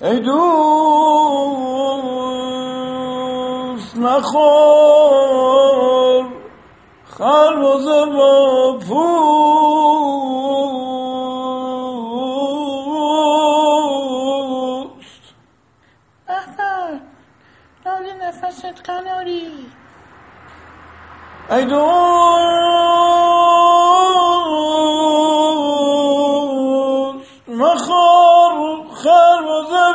ای دوست مخور خربزه با پوست. احسن نالی نفست قناری. ای دوست مخور خربزه